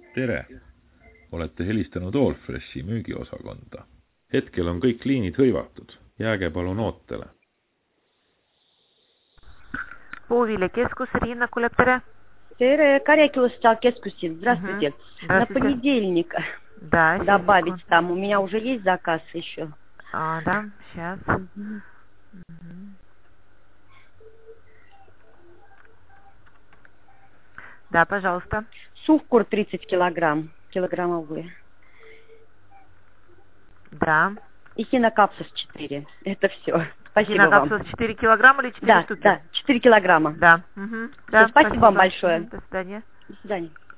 Tere! Olete helistanud Allfreshi müügiosakonda. Hetkel on kõik liinid hõivatud. Jääge palun ootele. Puuviljakeskus, Ирина Кулеб, tere! Tere, Корякиево социал-кескусин. Здравствуйте. На понедельник добавить там. У меня уже есть заказ еще. Да, сейчас. Да, пожалуйста. Сухкур 30 килограмм. Килограммовые. Да. И хинокапсус 4. Это все. Спасибо хинокапсус вам. 4 килограмма или 4 штуки? Да, 4 килограмма. Да. Да, спасибо вам большое. До свидания. До свидания.